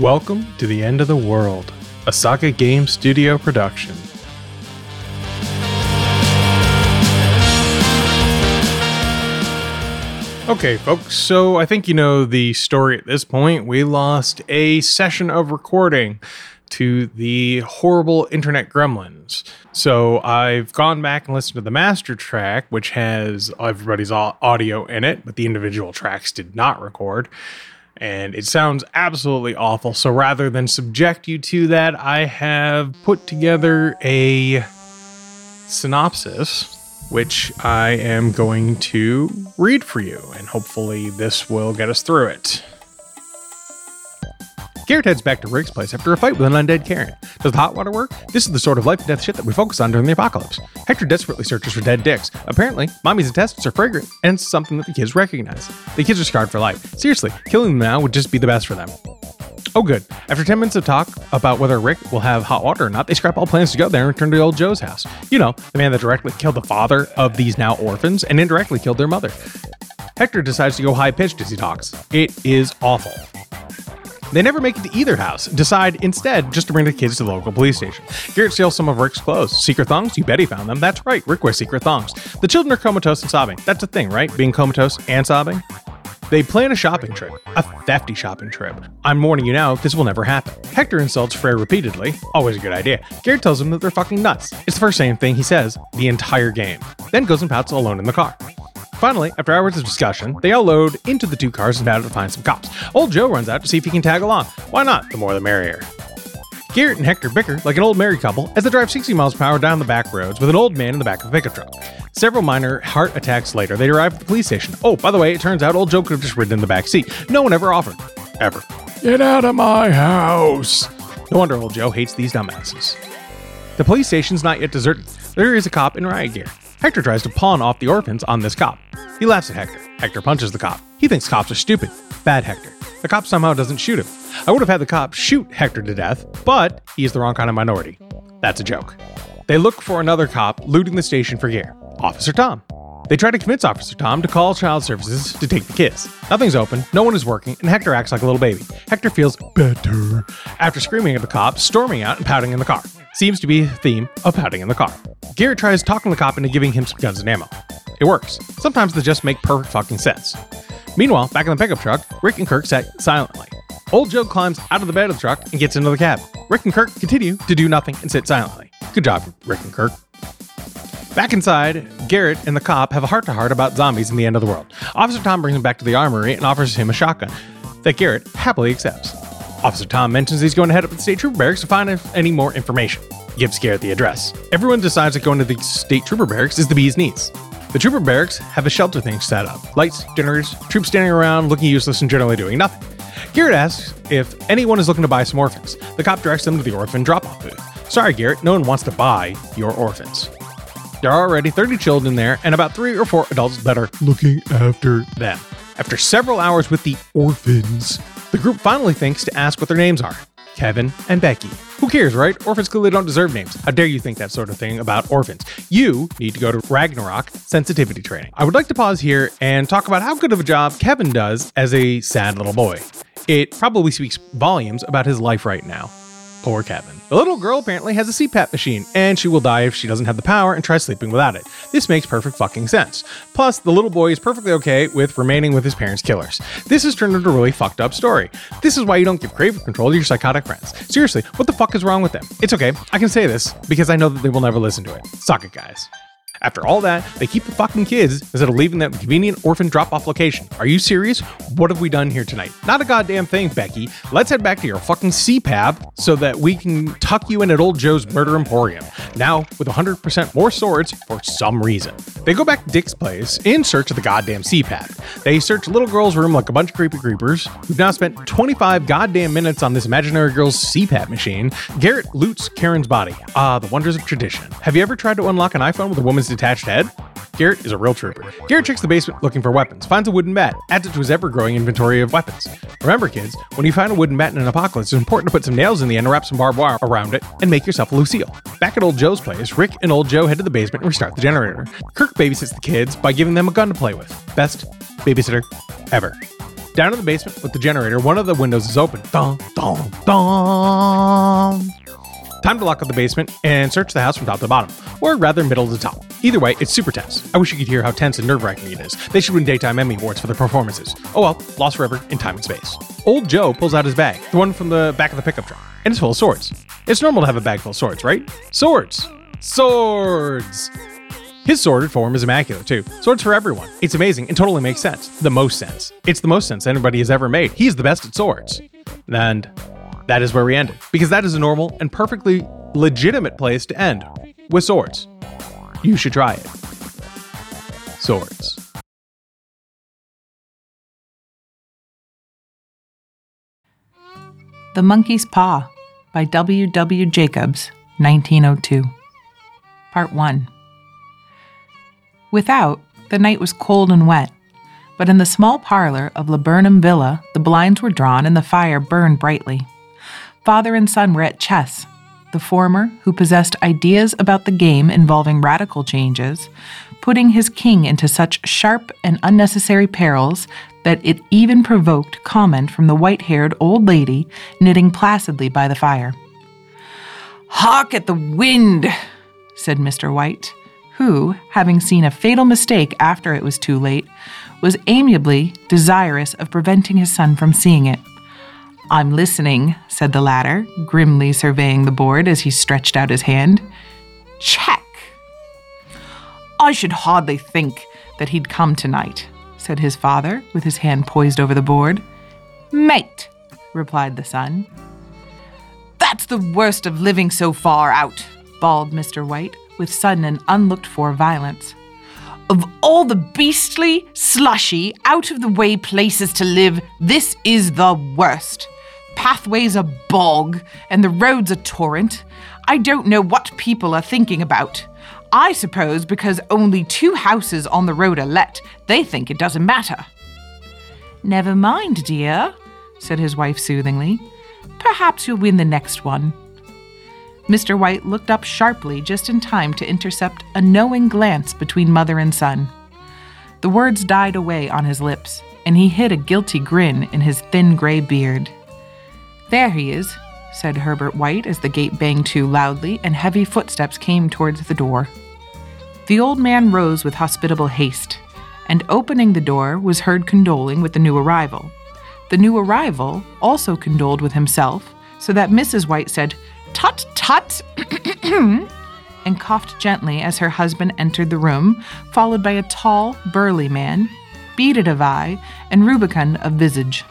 Welcome to the End of the World, a Saga Game Studio production. Okay, folks, so I think you know the story at this point. We lost a session of recording to the horrible internet gremlins. So I've gone back and listened to the master track, which has everybody's audio in it, but the individual tracks did not record. And it sounds absolutely awful. So rather than subject you to that, I have put together a synopsis, which I am going to read for you. And hopefully this will get us through it. Garrett heads back to Rick's place after a fight with an undead Karen. Does the hot water work? This is the sort of life and death shit that we focus on during the apocalypse. Hector desperately searches for dead dicks. Apparently, mommy's intestines are fragrant, and it's something that the kids recognize. The kids are scarred for life. Seriously, killing them now would just be the best for them. Oh good. After 10 minutes of talk about whether Rick will have hot water or not, they scrap all plans to go there and return to old Joe's house. You know, the man that directly killed the father of these now orphans and indirectly killed their mother. Hector decides to go high-pitched as he talks. It is awful. They never make it to either house, decide instead just to bring the kids to the local police station. Garrett steals some of Rick's clothes. Secret thongs? You bet he found them. That's right, Rick wears secret thongs. The children are comatose and sobbing. That's a thing, right? Being comatose and sobbing? They plan a shopping trip. A thefty shopping trip. I'm warning you now, this will never happen. Hector insults Frey repeatedly. Always a good idea. Garrett tells him that they're fucking nuts. It's the first same thing he says the entire game. Then goes and pouts alone in the car. Finally, after hours of discussion, they all load into the two cars and battle to find some cops. Old Joe runs out to see if he can tag along. Why not? The more the merrier. Garrett and Hector bicker like an old married couple as they drive 60 miles per hour down the back roads with an old man in the back of a pickup truck. Several minor heart attacks later, they arrive at the police station. Oh, by the way, it turns out old Joe could have just ridden in the back seat. No one ever offered. Ever. Get out of my house. No wonder old Joe hates these dumbasses. The police station's not yet deserted. There is a cop in riot gear. Hector tries to pawn off the orphans on this cop. He laughs at Hector. Hector punches the cop. He thinks cops are stupid. Bad Hector. The cop somehow doesn't shoot him. I would have had the cop shoot Hector to death, but he is the wrong kind of minority. That's a joke. They look for another cop looting the station for gear. Officer Tom. They try to convince Officer Tom to call child services to take the kids. Nothing's open, no one is working, and Hector acts like a little baby. Hector feels better after screaming at the cop, storming out, and pouting in the car. Seems to be a theme of pouting in the car. Garrett tries talking the cop into giving him some guns and ammo. It works. Sometimes they just make perfect fucking sense. Meanwhile, back in the pickup truck, Rick and Kirk sit silently. Old Joe climbs out of the bed of the truck and gets into the cab. Rick and Kirk continue to do nothing and sit silently. Good job, Rick and Kirk. Back inside, Garrett and the cop have a heart-to-heart about zombies in the end of the world. Officer Tom brings him back to the armory and offers him a shotgun that Garrett happily accepts. Officer Tom mentions he's going to head up to the state trooper barracks to find any more information. He gives Garrett the address. Everyone decides that going to the state trooper barracks is the bee's knees. The trooper barracks have a shelter thing set up. Lights, generators, troops standing around looking useless and generally doing nothing. Garrett asks if anyone is looking to buy some orphans. The cop directs them to the orphan drop-off booth. Sorry, Garrett, no one wants to buy your orphans. There are already 30 children there and about 3 or 4 adults that are looking after them. After several hours with the orphans, the group finally thinks to ask what their names are. Kevin and Becky. Who cares, right? Orphans clearly don't deserve names. How dare you think that sort of thing about orphans? You need to go to Ragnarok sensitivity training. I would like to pause here and talk about how good of a job Kevin does as a sad little boy. It probably speaks volumes about his life right now. Poor Kevin. The little girl apparently has a CPAP machine, and she will die if she doesn't have the power and tries sleeping without it. This makes perfect fucking sense. Plus, the little boy is perfectly okay with remaining with his parents' killers. This has turned into a really fucked up story. This is why you don't give craving control to your psychotic friends. Seriously, what the fuck is wrong with them? It's okay, I can say this, because I know that they will never listen to it. Suck it, guys. After all that, they keep the fucking kids instead of leaving them at the convenient orphan drop-off location. Are you serious? What have we done here tonight? Not a goddamn thing, Becky. Let's head back to your fucking CPAP so that we can tuck you in at old Joe's Murder Emporium. Now, with 100% more swords for some reason. They go back to Dick's place in search of the goddamn CPAP. They search the little girl's room like a bunch of creepy creepers, who've now spent 25 goddamn minutes on this imaginary girl's CPAP machine. Garrett loots Karen's body. Ah, the wonders of tradition. Have you ever tried to unlock an iPhone with a woman's detached head? Garrett is a real trooper. Garrett checks the basement looking for weapons, finds a wooden bat, adds it to his ever-growing inventory of weapons. Remember, kids, when you find a wooden bat in an apocalypse, it's important to put some nails in the end and wrap some barbed wire around it and make yourself a Lucille. Back at old Joe's place, Rick and old Joe head to the basement and restart the generator. Kirk babysits the kids by giving them a gun to play with. Best babysitter ever. Down in the basement with the generator, one of the windows is open. Dun, dun, dun. Time to lock up the basement and search the house from top to bottom, or rather middle to top. Either way, it's super tense. I wish you could hear how tense and nerve-wracking it is. They should win Daytime Emmy Awards for their performances. Oh well, lost forever in time and space. Old Joe pulls out his bag, the one from the back of the pickup truck, and it's full of swords. It's normal to have a bag full of swords, right? Swords! Swords! His sworded form is immaculate too. Swords for everyone. It's amazing and totally makes sense. The most sense. It's the most sense anybody has ever made. He's the best at swords. And that is where we ended. Because that is a normal and perfectly legitimate place to end. With swords. You should try it. Swords. The Monkey's Paw by W. W. Jacobs, 1902. Part 1. Without, the night was cold and wet, but in the small parlor of Laburnum Villa, the blinds were drawn and the fire burned brightly. Father and son were at chess, the former, who possessed ideas about the game involving radical changes, putting his king into such sharp and unnecessary perils that it even provoked comment from the white-haired old lady knitting placidly by the fire. "Hark at the wind," said Mr. White, who, having seen a fatal mistake after it was too late, was amiably desirous of preventing his son from seeing it. "I'm listening," said the latter, grimly surveying the board as he stretched out his hand. "Check." "I should hardly think that he'd come tonight," said his father, with his hand poised over the board. "Mate," replied the son. "That's the worst of living so far out," bawled Mr. White, with sudden and unlooked-for violence. "Of all the beastly, slushy, out-of-the-way places to live, this is the worst. Pathways a bog, and the roads a torrent. I don't know what people are thinking about. I suppose because only 2 houses on the road are let, they think it doesn't matter." "Never mind, dear," said his wife soothingly. "Perhaps you'll win the next one." Mr. White looked up sharply just in time to intercept a knowing glance between mother and son. The words died away on his lips, and he hid a guilty grin in his thin gray beard. "There he is," said Herbert White as the gate banged to loudly and heavy footsteps came towards the door. The old man rose with hospitable haste, and opening the door was heard condoling with the new arrival. The new arrival also condoled with himself, so that Mrs. White said, "Tut, tut," and coughed gently as her husband entered the room, followed by a tall, burly man, beaded of eye and rubicund of visage.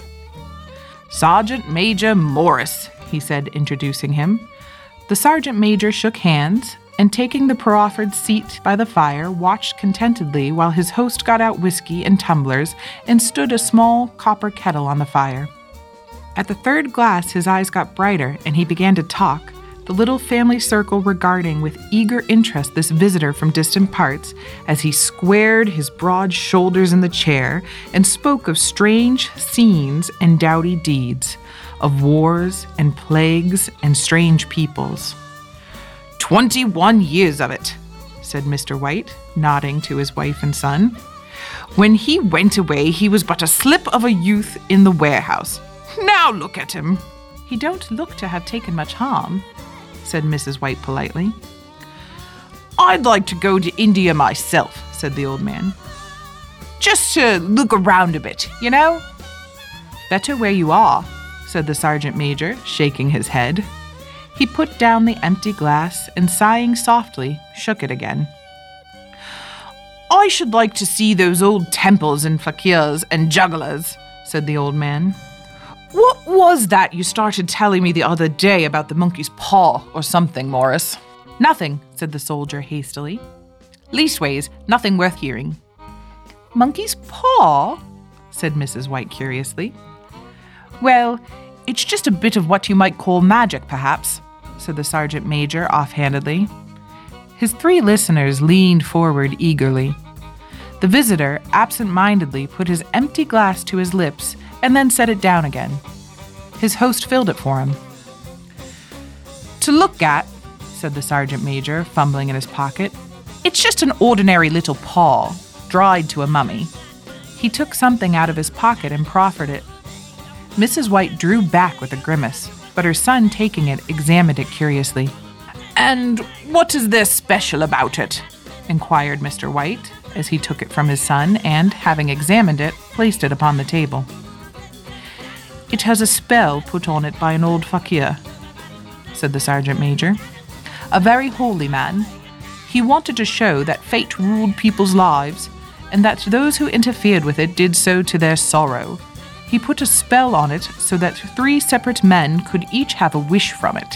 "Sergeant Major Morris," he said, introducing him. The sergeant major shook hands, and taking the proffered seat by the fire, watched contentedly while his host got out whiskey and tumblers and stood a small copper kettle on the fire. At the third glass, his eyes got brighter, and he began to talk, the little family circle regarding with eager interest this visitor from distant parts as he squared his broad shoulders in the chair and spoke of strange scenes and doughty deeds, of wars and plagues and strange peoples. 21 years of it," said Mr. White, nodding to his wife and son. "When he went away, he was but a slip of a youth in the warehouse. Now look at him." "He don't look to have taken much harm," said Mrs. White politely. "I'd like to go to India myself," said the old man. "Just to look around a bit, you know." "Better where you are," said the sergeant major, shaking his head. He put down the empty glass and, sighing softly, shook it again. "I should like to see those old temples and fakirs and jugglers," said the old man. "What was that you started telling me the other day about the monkey's paw or something, Morris?" "Nothing," said the soldier hastily. "Leastways, nothing worth hearing." "Monkey's paw?" said Mrs. White curiously. "Well, it's just a bit of what you might call magic, perhaps," said the sergeant major offhandedly. His 3 listeners leaned forward eagerly. The visitor absent-mindedly put his empty glass to his lips and then set it down again. His host filled it for him. "To look at," said the sergeant major, fumbling in his pocket, "it's just an ordinary little paw, dried to a mummy. He took something out of his pocket and proffered it. Mrs. White drew back with a grimace, but her son, taking it, examined it curiously. "And what is there special about it?" inquired Mr. White, as he took it from his son and, having examined it, placed it upon the table. "It has a spell put on it by an old fakir," said the sergeant major. "A very holy man. He wanted to show that fate ruled people's lives, and that those who interfered with it did so to their sorrow. He put a spell on it so that 3 separate men could each have a wish from it."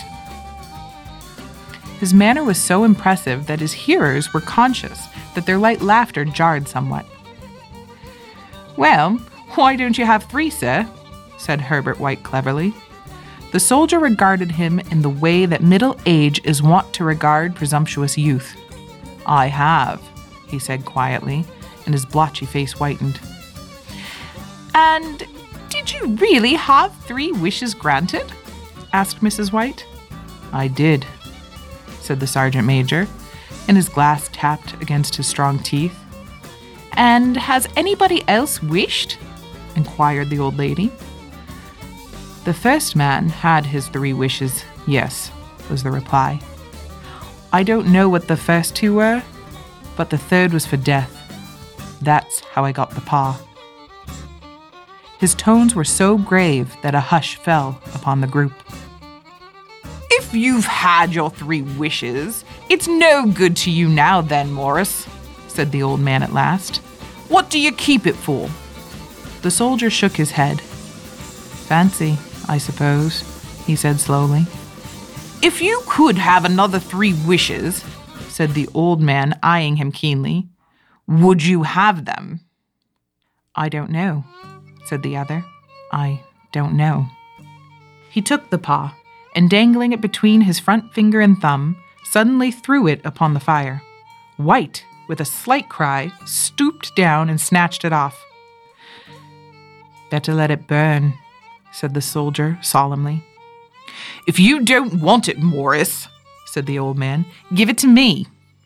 His manner was so impressive that his hearers were conscious that their light laughter jarred somewhat. "Well, why don't you have 3, sir?" said Herbert White cleverly. The soldier regarded him in the way that middle age is wont to regard presumptuous youth. "I have," he said quietly, and his blotchy face whitened. "And did you really have 3 wishes granted?" asked Mrs. White. "I did," said the sergeant major, and his glass tapped against his strong teeth. "And has anybody else wished?" inquired the old lady. "The first man had his 3 wishes, yes," was the reply. "I don't know what the first 2 were, but the 3rd was for death. That's how I got the paw." His tones were so grave that a hush fell upon the group. "If you've had your 3 wishes, it's no good to you now then, Morris," said the old man at last. "What do you keep it for?" The soldier shook his head. "Fancy, I suppose," he said slowly. "If you could have another 3 wishes," said the old man, eyeing him keenly, "would you have them?" "I don't know," said the other. "I don't know." He took the paw, and dangling it between his front finger and thumb, suddenly threw it upon the fire. White, with a slight cry, stooped down and snatched it off. "Better let it burn," said the soldier solemnly. "If you don't want it, Morris," said the old man, "give it to me."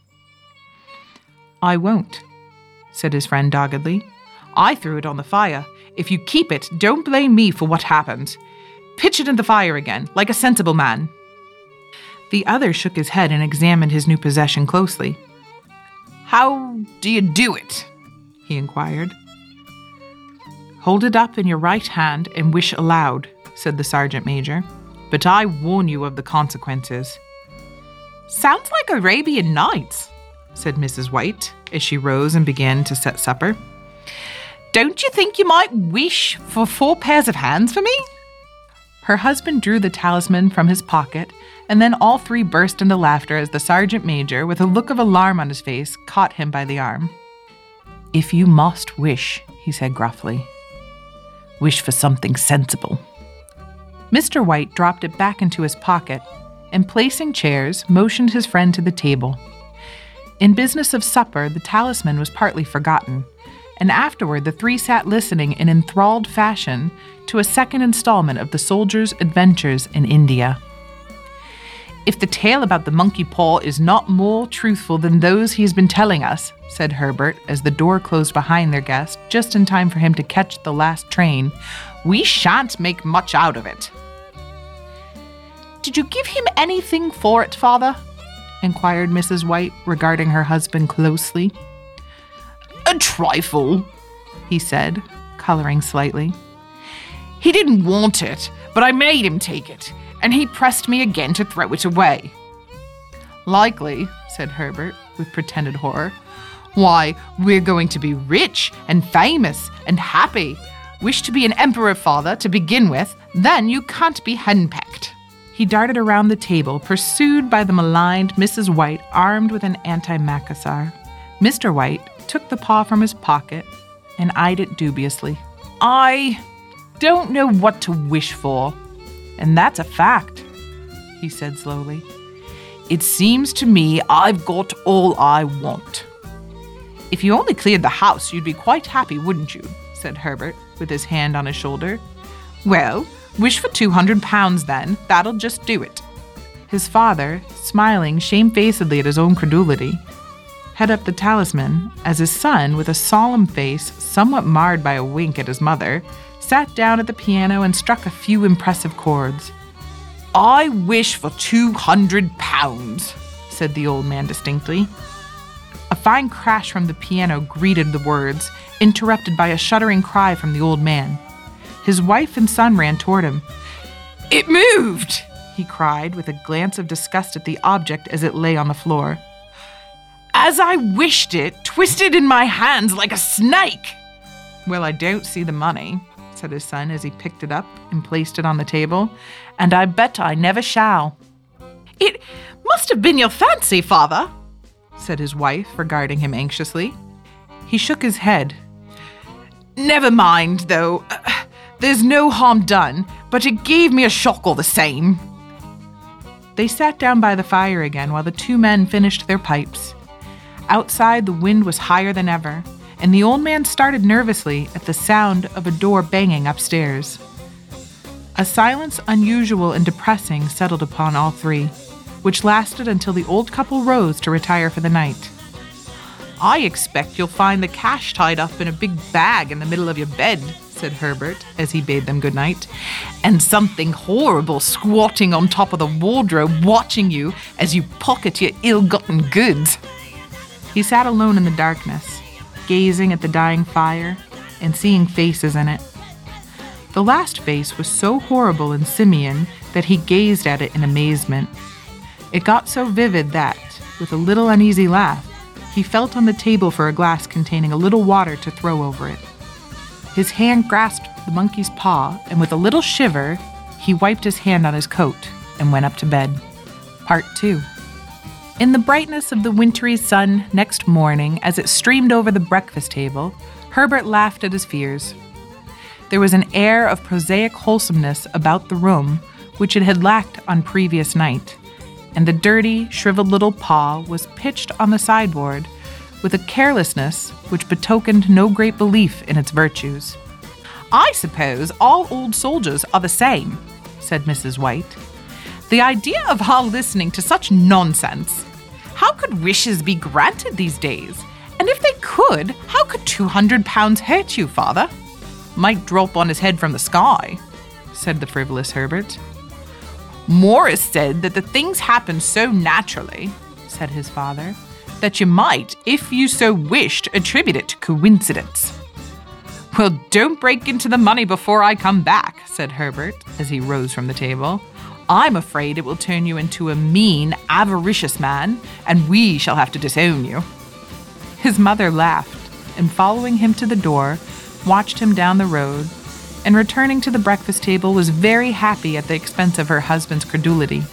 "I won't," said his friend doggedly. "I threw it on the fire. If you keep it, don't blame me for what happened. Pitch it in the fire again, like a sensible man." The other shook his head and examined his new possession closely. "How do you do it?" he inquired. "Hold it up in your right hand and wish aloud," said the sergeant major. "But I warn you of the consequences." "Sounds like Arabian Nights," said Mrs. White, as she rose and began to set supper. "Don't you think you might wish for 4 pairs of hands for me?" Her husband drew the talisman from his pocket, and then all 3 burst into laughter as the sergeant major, with a look of alarm on his face, caught him by the arm. "If you must wish," he said gruffly, "wish for something sensible." Mr. White dropped it back into his pocket, and placing chairs, motioned his friend to the table. In business of supper, the talisman was partly forgotten, and afterward the 3 sat listening in enthralled fashion to a second installment of the soldier's adventures in India. "If the tale about the monkey paw is not more truthful than those he has been telling us," said Herbert, as the door closed behind their guest, just in time for him to catch the last train, "we shan't make much out of it." "Did you give him anything for it, father?" inquired Mrs. White, regarding her husband closely. "A trifle," he said, coloring slightly. "He didn't want it, but I made him take it, and he pressed me again to throw it away." "Likely," said Herbert, with pretended horror. "Why, we're going to be rich and famous and happy. Wish to be an emperor, father, to begin with, then you can't be henpecked." He darted around the table, pursued by the maligned Mrs. White, armed with an antimacassar. Mr. White took the paw from his pocket and eyed it dubiously. "I don't know what to wish for, and that's a fact," he said slowly. "It seems to me I've got all I want." "If you only cleared the house, you'd be quite happy, wouldn't you?" said Herbert, with his hand on his shoulder. "Well, wish for £200 then. That'll just do it." His father, smiling shamefacedly at his own credulity, held up the talisman as his son, with a solemn face somewhat marred by a wink at his mother, sat down at the piano and struck a few impressive chords. "I wish for 200 pounds, said the old man distinctly. A fine crash from the piano greeted the words, interrupted by a shuddering cry from the old man. His wife and son ran toward him. "It moved!" he cried, with a glance of disgust at the object as it lay on the floor. "As I wished it, twisted in my hands like a snake!" "Well, I don't see the money," said his son as he picked it up and placed it on the table, "and I bet I never shall." "It must have been your fancy, father," said his wife, regarding him anxiously. He shook his head. "Never mind, though. There's no harm done, but it gave me a shock all the same." They sat down by the fire again while the two men finished their pipes. Outside, the wind was higher than ever, and the old man started nervously at the sound of a door banging upstairs. A silence unusual and depressing settled upon all three, which lasted until the old couple rose to retire for the night. "I expect you'll find the cash tied up in a big bag in the middle of your bed," said Herbert as he bade them good night, "and something horrible squatting on top of the wardrobe watching you as you pocket your ill-gotten goods." He sat alone in the darkness, gazing at the dying fire and seeing faces in it. The last face was so horrible and simian that he gazed at it in amazement. It got so vivid that, with a little uneasy laugh, he felt on the table for a glass containing a little water to throw over it. His hand grasped the monkey's paw, and with a little shiver, he wiped his hand on his coat and went up to bed. Part 2. In the brightness of the wintry sun next morning, as it streamed over the breakfast table, Herbert laughed at his fears. There was an air of prosaic wholesomeness about the room which it had lacked on previous night, and the dirty, shriveled little paw was pitched on the sideboard with a carelessness which betokened no great belief in its virtues. "I suppose all old soldiers are the same," said Mrs. White. "The idea of our listening to such nonsense! How could wishes be granted these days? And if they could, how could 200 pounds hurt you, father?" "Might drop on his head from the sky," said the frivolous Herbert. "Morris said that the things happen so naturally," said his father, "that you might, if you so wished, attribute it to coincidence." "Well, don't break into the money before I come back," said Herbert, as he rose from the table. "I'm afraid it will turn you into a mean, avaricious man, and we shall have to disown you." His mother laughed, and following him to the door, watched him down the road, and returning to the breakfast table was very happy at the expense of her husband's credulity.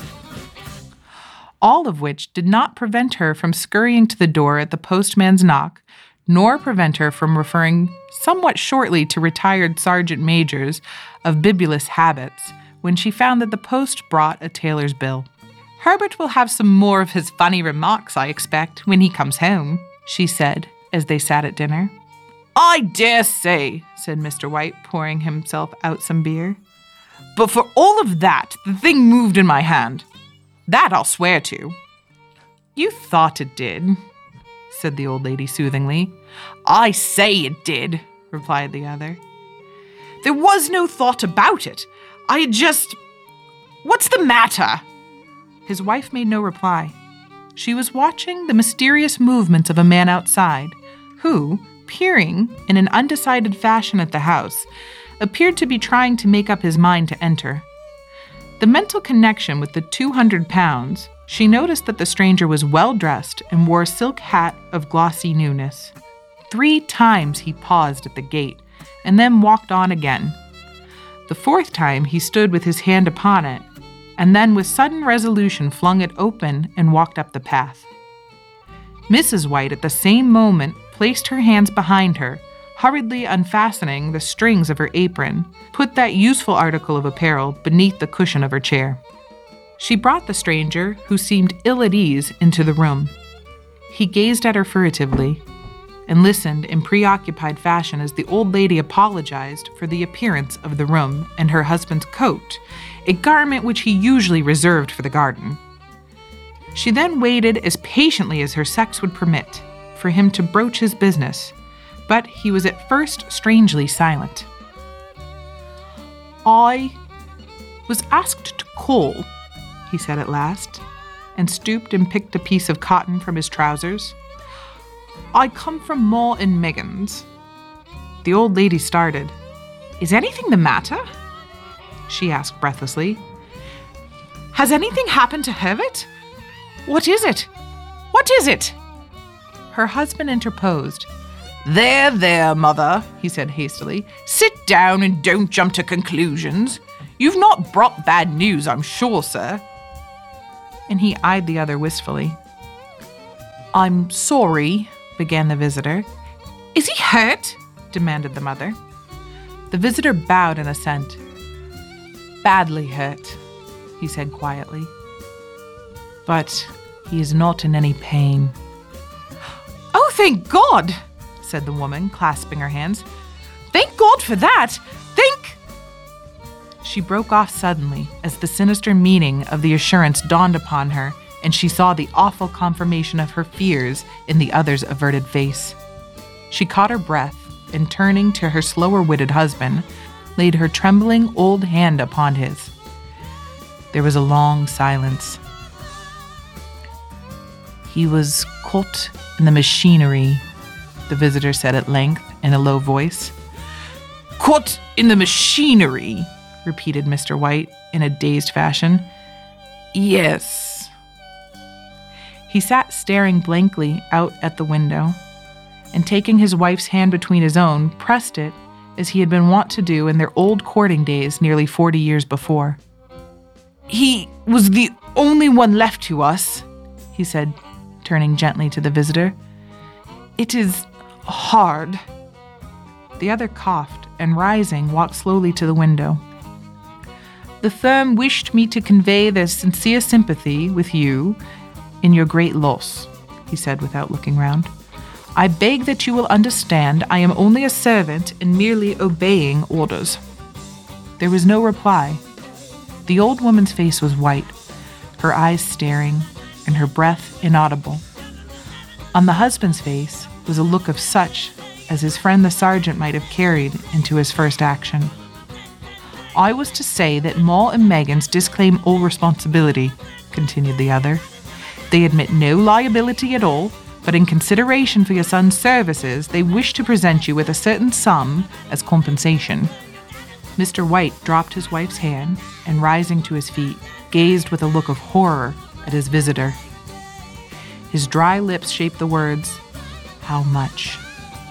All of which did not prevent her from scurrying to the door at the postman's knock, nor prevent her from referring somewhat shortly to retired sergeant majors of bibulous habits when she found that the post brought a tailor's bill. "Herbert will have some more of his funny remarks, I expect, when he comes home," she said as they sat at dinner. "I dare say," said Mr. White, pouring himself out some beer. "But for all of that, the thing moved in my hand. That I'll swear to." "You thought it did," said the old lady soothingly. "I say it did," replied the other. "There was no thought about it. I had just... What's the matter?" His wife made no reply. She was watching the mysterious movements of a man outside, who, peering in an undecided fashion at the house, appeared to be trying to make up his mind to enter. The mental connection with the 200 pounds, she noticed that the stranger was well-dressed and wore a silk hat of glossy newness. 3 times he paused at the gate, and then walked on again. The 4th time he stood with his hand upon it, and then with sudden resolution flung it open and walked up the path. Mrs. White at the same moment placed her hands behind her, hurriedly unfastening the strings of her apron, put that useful article of apparel beneath the cushion of her chair. She brought the stranger, who seemed ill at ease, into the room. He gazed at her furtively, and listened in preoccupied fashion as the old lady apologized for the appearance of the room and her husband's coat, a garment which he usually reserved for the garden. She then waited as patiently as her sex would permit, for him to broach his business, but he was at first strangely silent. "I was asked to call," he said at last, and stooped and picked a piece of cotton from his trousers. "I come from Ma and Megan's." The old lady started. "Is anything the matter?" she asked breathlessly. "Has anything happened to Herbert? What is it? What is it?" Her husband interposed. There, mother," he said hastily. "Sit down and don't jump to conclusions. You've not brought bad news, I'm sure, sir." And he eyed the other wistfully. "I'm sorry," began the visitor. "Is he hurt?" demanded the mother. The visitor bowed in assent. "Badly hurt," he said quietly. "But he is not in any pain." "Oh, thank God!" said the woman, clasping her hands. "Thank God for that! She broke off suddenly as the sinister meaning of the assurance dawned upon her, and she saw the awful confirmation of her fears in the other's averted face. She caught her breath, and turning to her slower-witted husband, laid her trembling old hand upon his. There was a long silence. "He was caught in the machinery," the visitor said at length in a low voice. "Caught in the machinery," repeated Mr. White in a dazed fashion. "Yes." He sat staring blankly out at the window, and taking his wife's hand between his own, pressed it as he had been wont to do in their old courting days nearly 40 years before. "He was the only one left to us," he said, turning gently to the visitor. "It is hard." The other coughed, and rising, walked slowly to the window. "The firm wished me to convey their sincere sympathy with you in your great loss," he said without looking round. "I beg that you will understand I am only a servant and merely obeying orders." There was no reply. The old woman's face was white, her eyes staring, and her breath inaudible. On the husband's face was a look of such as his friend the sergeant might have carried into his first action. "I was to say that Ma and Megan's disclaim all responsibility," continued the other. "They admit no liability at all, but in consideration for your son's services, they wish to present you with a certain sum as compensation." Mr. White dropped his wife's hand and, rising to his feet, gazed with a look of horror at his visitor. His dry lips shaped the words, "How much?"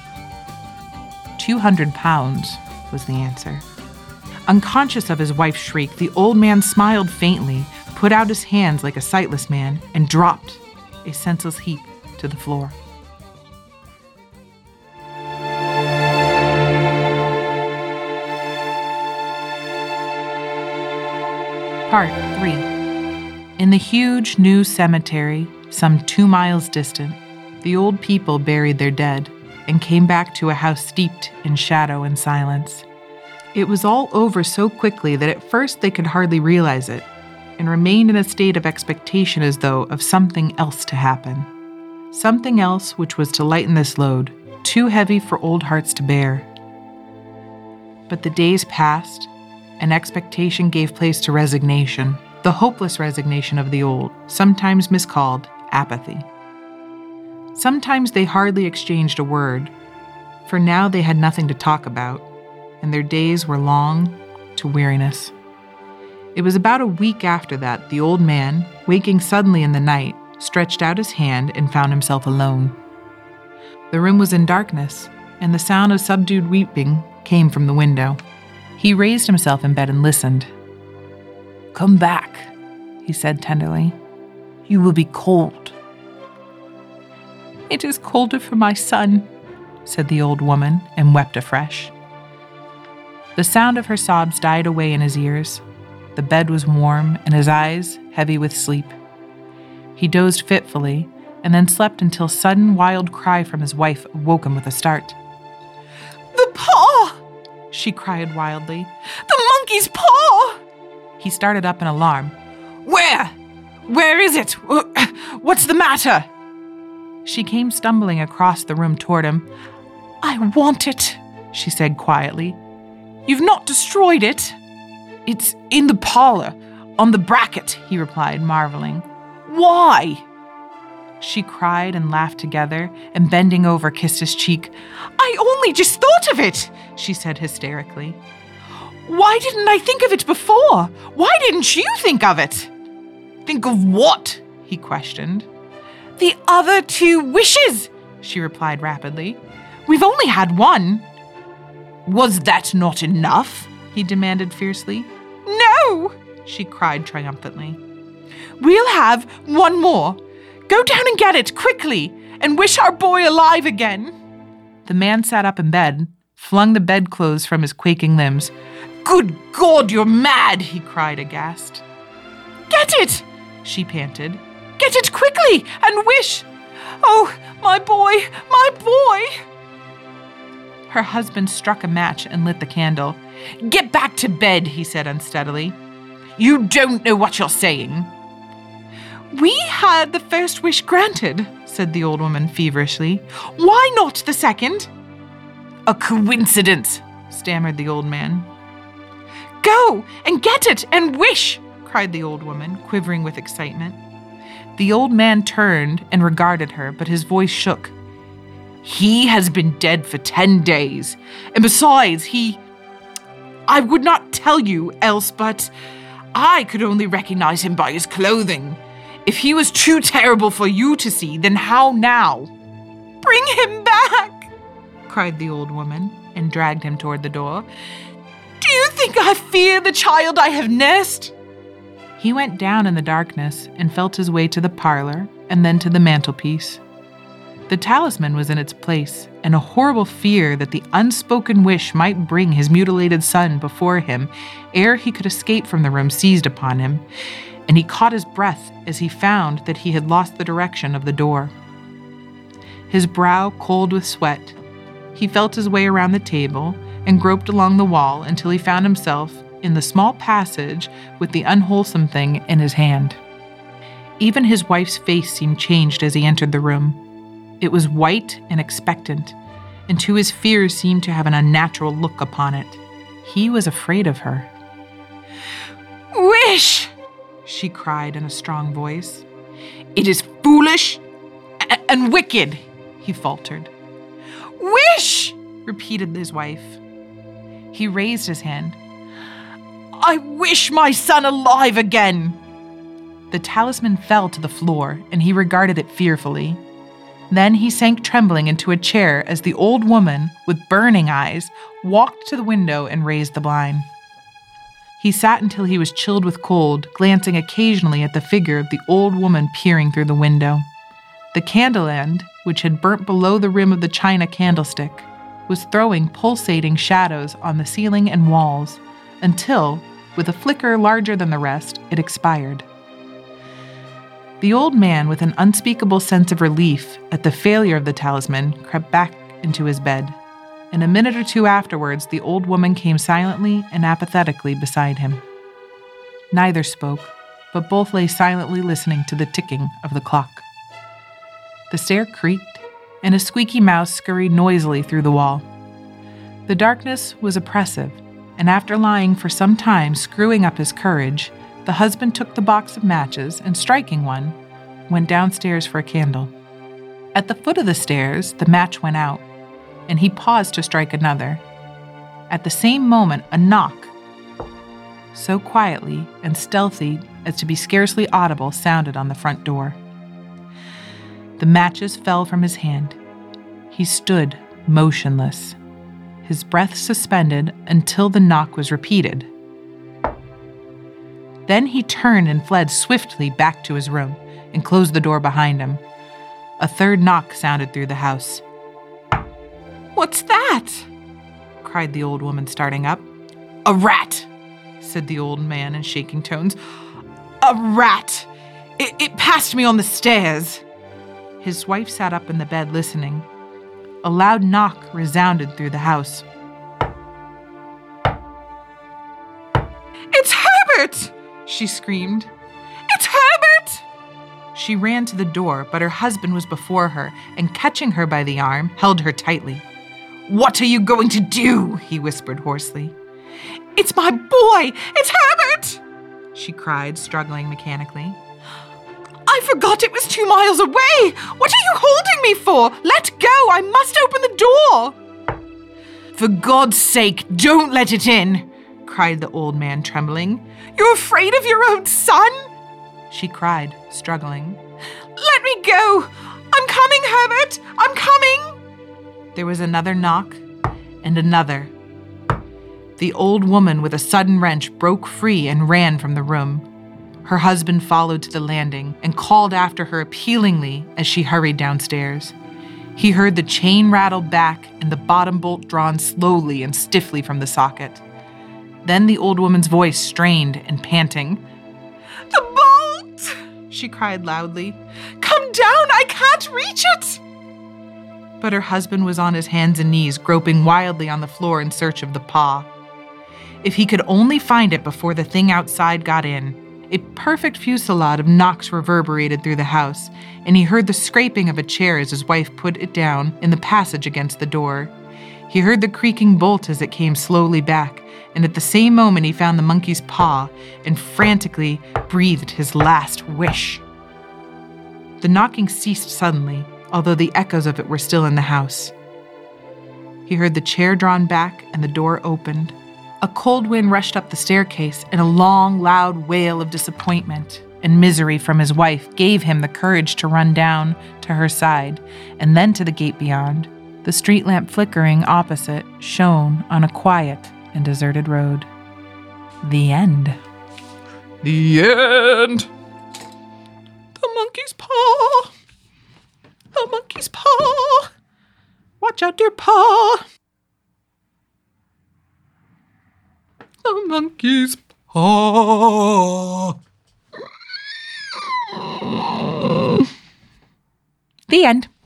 £200 was the answer. Unconscious of his wife's shriek, the old man smiled faintly, put out his hands like a sightless man, and dropped, a senseless heap, to the floor. Part 3. In the huge new cemetery, some 2 miles distant, the old people buried their dead and came back to a house steeped in shadow and silence. It was all over so quickly that at first they could hardly realize it, and remained in a state of expectation as though of something else to happen. Something else which was to lighten this load, too heavy for old hearts to bear. But the days passed, and expectation gave place to resignation, the hopeless resignation of the old, sometimes miscalled apathy. Sometimes they hardly exchanged a word, for now they had nothing to talk about, and their days were long to weariness. It was about a week after that the old man, waking suddenly in the night, stretched out his hand and found himself alone. The room was in darkness, and the sound of subdued weeping came from the window. He raised himself in bed and listened. "Come back," he said tenderly. "You will be cold." "It is colder for my son," said the old woman, and wept afresh. The sound of her sobs died away in his ears. The bed was warm, and his eyes heavy with sleep. He dozed fitfully, and then slept until a sudden wild cry from his wife woke him with a start. "The paw!" she cried wildly. "The monkey's paw!" He started up in alarm. Where is it? What's the matter?" She came stumbling across the room toward him. "I want it," she said quietly. "You've not destroyed it?" "It's in the parlor, on the bracket," he replied, marveling. "Why?" She cried and laughed together, and bending over, kissed his cheek. "I only just thought of it," she said hysterically. "Why didn't I think of it before? Why didn't you think of it?" "Think of what?" he questioned. "The other 2 wishes," she replied rapidly. "We've only had one." "Was that not enough?" he demanded fiercely. "No," she cried triumphantly. "We'll have one more. Go down and get it, quickly, and wish our boy alive again." The man sat up in bed, flung the bedclothes from his quaking limbs. "Good God, you're mad!" he cried aghast. "Get it!" she panted. "Get it quickly, and wish! Oh, my boy, my boy!" Her husband struck a match and lit the candle. "Get back to bed," he said unsteadily. "You don't know what you're saying." "We had the first wish granted," said the old woman feverishly. "Why not the second?" "A coincidence," stammered the old man. "Go and get it and wish," cried the old woman, quivering with excitement. The old man turned and regarded her, but his voice shook. "He has been dead for 10 days, and besides, I would not tell you else, but I could only recognize him by his clothing. If he was too terrible for you to see, then how now?" "Bring him back," cried the old woman, and dragged him toward the door. "Do you think I fear the child I have nursed?" He went down in the darkness and felt his way to the parlor and then to the mantelpiece. The talisman was in its place, and a horrible fear that the unspoken wish might bring his mutilated son before him ere he could escape from the room seized upon him, and he caught his breath as he found that he had lost the direction of the door. His brow cold with sweat, he felt his way around the table and groped along the wall until he found himself in the small passage with the unwholesome thing in his hand. Even his wife's face seemed changed as he entered the room. It was white and expectant, and to his fears seemed to have an unnatural look upon it. He was afraid of her. "Wish!" she cried in a strong voice. "It is foolish and wicked," he faltered. "Wish!" repeated his wife. He raised his hand. "I wish my son alive again." The talisman fell to the floor, and he regarded it fearfully. Then he sank trembling into a chair as the old woman, with burning eyes, walked to the window and raised the blind. He sat until he was chilled with cold, glancing occasionally at the figure of the old woman peering through the window. The candle end, which had burnt below the rim of the china candlestick, was throwing pulsating shadows on the ceiling and walls, until, with a flicker larger than the rest, it expired. The old man, with an unspeakable sense of relief at the failure of the talisman, crept back into his bed. And a minute or 2 afterwards, the old woman came silently and apathetically beside him. Neither spoke, but both lay silently listening to the ticking of the clock. The stair creaked, and a squeaky mouse scurried noisily through the wall. The darkness was oppressive, and after lying for some time screwing up his courage, the husband took the box of matches and, striking one, went downstairs for a candle. At the foot of the stairs, the match went out, and he paused to strike another. At the same moment, a knock, so quietly and stealthy as to be scarcely audible, sounded on the front door. The matches fell from his hand. He stood motionless, his breath suspended until the knock was repeated. Then he turned and fled swiftly back to his room and closed the door behind him. A third knock sounded through the house. "What's that?" cried the old woman, starting up. "A rat," said the old man in shaking tones. "A rat! It passed me on the stairs." His wife sat up in the bed listening. A loud knock resounded through the house. "It's Herbert!" she screamed. "It's Herbert!" She ran to the door, but her husband was before her, and catching her by the arm, held her tightly. "What are you going to do?" he whispered hoarsely. "It's my boy! It's Herbert!" she cried, struggling mechanically. "I forgot it was 2 miles away! What are you holding me for? Let go! I must open the door!" "For God's sake, don't let it in!" cried the old man, trembling. "You're afraid of your own son?" she cried, struggling. "Let me go! I'm coming, Herbert! I'm coming!" There was another knock, and another. The old woman, with a sudden wrench, broke free and ran from the room. Her husband followed to the landing and called after her appealingly as she hurried downstairs. He heard the chain rattle back and the bottom bolt drawn slowly and stiffly from the socket. Then the old woman's voice strained and panting. "The bolt!" she cried loudly. "Come down! I can't reach it!" But her husband was on his hands and knees, groping wildly on the floor in search of the paw. If he could only find it before the thing outside got in. A perfect fusillade of knocks reverberated through the house, and he heard the scraping of a chair as his wife put it down in the passage against the door. He heard the creaking bolt as it came slowly back, and at the same moment he found the monkey's paw and frantically breathed his last wish. The knocking ceased suddenly, although the echoes of it were still in the house. He heard the chair drawn back and the door opened. A cold wind rushed up the staircase, and a long, loud wail of disappointment and misery from his wife gave him the courage to run down to her side and then to the gate beyond. The street lamp flickering opposite shone on a quiet and deserted road. The end. The end. The monkey's paw. The monkey's paw. Watch out, dear paw. The monkey's paw. The end.